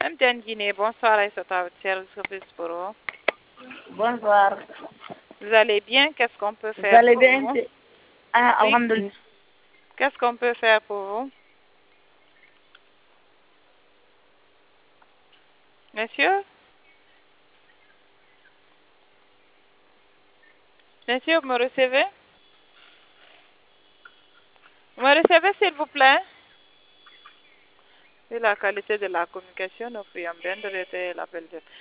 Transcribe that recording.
MTN Guinée, bonsoir Aïssata, votre service pour vous. Bonsoir. Vous allez bien? Qu'est-ce qu'on peut Vous faire allez pour bien? vous? Ah, Oui. alhamdulillah. Qu'est-ce qu'on peut faire pour vous? Monsieur? Monsieur, vous me recevez? Vous me recevez, s'il vous plaît? Et la qualité de la communication, nous prions bien de retirer l'appel de...